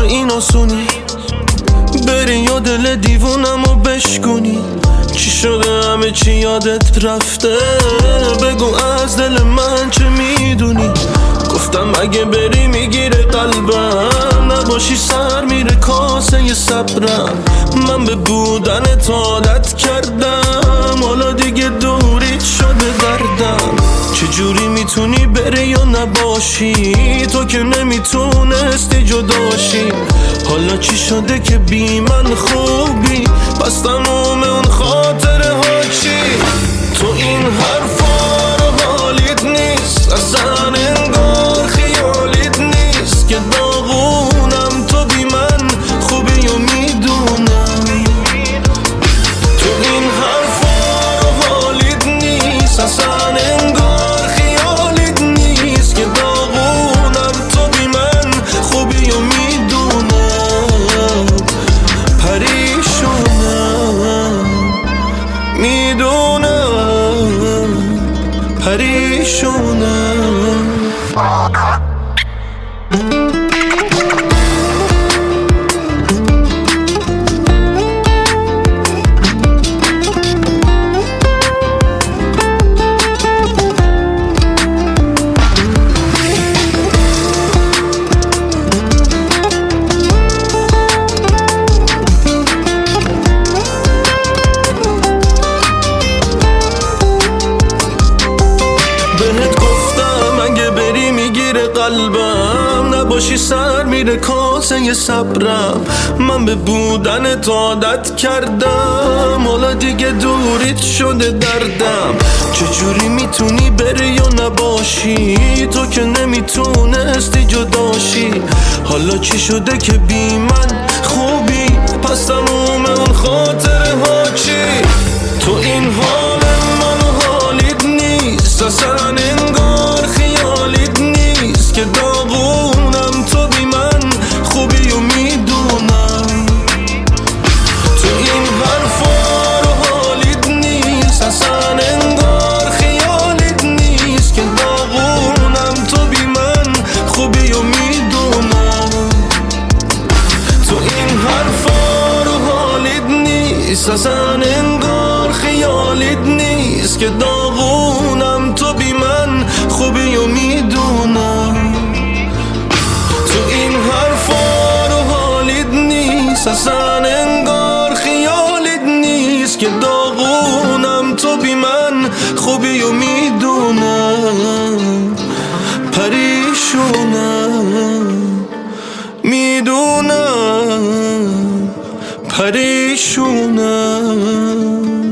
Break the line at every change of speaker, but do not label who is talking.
این آسونی بری یا دل دیوونمو بشکنی. چی شده همه چی یادت رفته؟ بگو از دل من چه میدونی؟ گفتم اگه بری میگیره قلبم، نباشی سر میره کاسه صبرم. من به بودنت عادت کردم، حالا دیگه دوریت شده دردم. چجوری میتونی بری یا نباشی؟ تو که نمیتونستی جداشی. حالا چی شده که بی من خوبی؟ پس تموم اون خاطره ها چی؟ تو این حرفا رو حالیت نیست، اصلا انگار خیالیت نیست که داغونم. تو بی من خوبی و میدونم. تو این حرفا رو حالیت نیست، اصلا انگار خیالیت نیست که داغونم. تو بی من خوبی و میدونم. پریشونم، میدونم، پریشونم. بهت گفتم اگه بری میگیره قلبم، نباشی سر میره کاسه صبرم. من به بودنت عادت کردم، حالا دیگه دوریت شده دردم. چجوری میتونی بری یا نباشی؟ تو که نمیتونستی جداشی. حالا چی شده که بی من خوبی؟ پس تموم اون خاطره ها چی؟ تو این حال منو حالیت نیست، اصلا انگار خیالیت نیست که داغونم. تو بی من خوبی و میدونم. تو این حرفا رو حالیت نیست، اصلا انگار خیالیت نیست که داغونم. تو بی من خوبی و میدونم. تو این حرفا رو حالیت نیست، اصلا انگار خیالیت نیست که داغونم. تو بی من خوبی و میدونم. تو این حرفا رو حالیت نیست، اصلا انگار خیالیت نیست که داغونم. تو بی من خوبی و میدونم. پریشونم، میدونم، پریشونم.